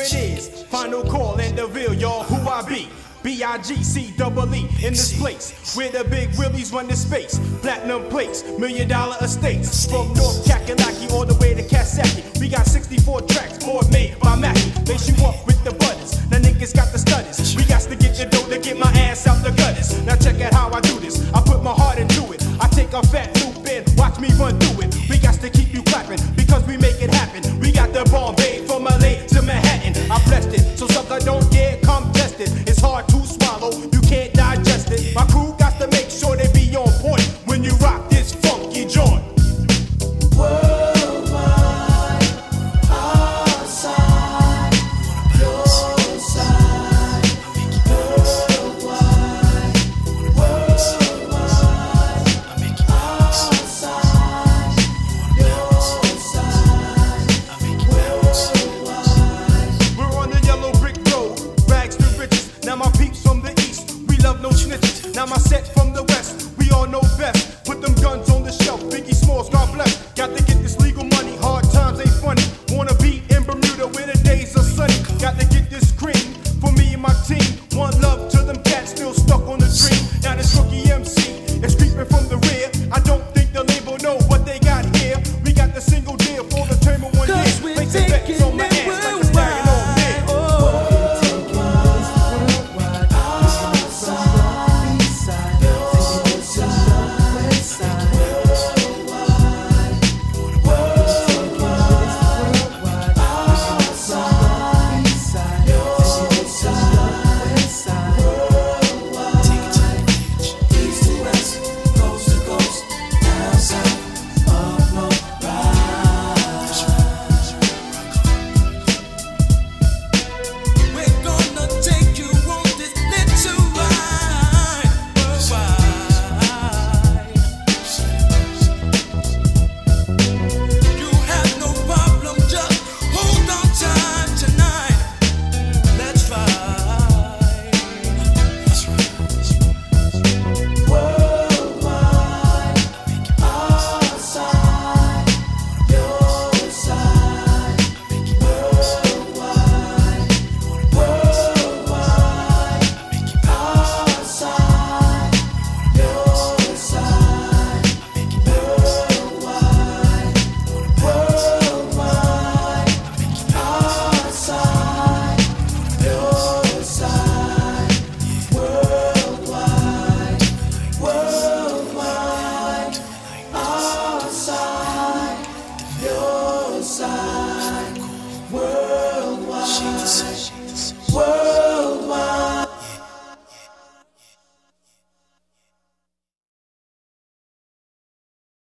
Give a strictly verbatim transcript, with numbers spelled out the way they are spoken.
it is. Final call and the real, y'all, who I be. B I G C double E in this place where the big willies run the space. Platinum plates, million dollar estates. From North Kakalaki all the way to Kasaki. We got sixty-four tracks, board made by Mackie. Lace you up with the buttons. Now niggas got the stutters. We got to get the dough to get my ass out the gutters. Now check out how I do this. I put my heart into it. I take a fat loop in, watch me run through it. We got to keep you clapping because we make it happen. We got the Bombay from L A to Manhattan. I blessed it, so sucker don't dare come test it. It's hard to swallow, you can't digest it. My crew got to make sure they be on point when you rock this funky joint. Worldwide, our side, your side. Worldwide, worldwide, our side, your side. Worldwide. We're on the yellow brick road, rags to riches. Now my peeps from the east, we love no snitches. Now my set from the west, we all know best. Put them guns on the shelf, Biggie Smalls, God bless. Got to get this legal money, hard times ain't funny. Wanna be in Bermuda where the days are sunny. Got to get this cream for me and my team. One love to them cats still stuck on the dream. Now this rookie M C is creeping from the rear. I don't think the label know what they got here. We got the single deal for the term of one year. Cause we're Place the bets taking on my it ass like a staggering on me. Worldwide, worldwide.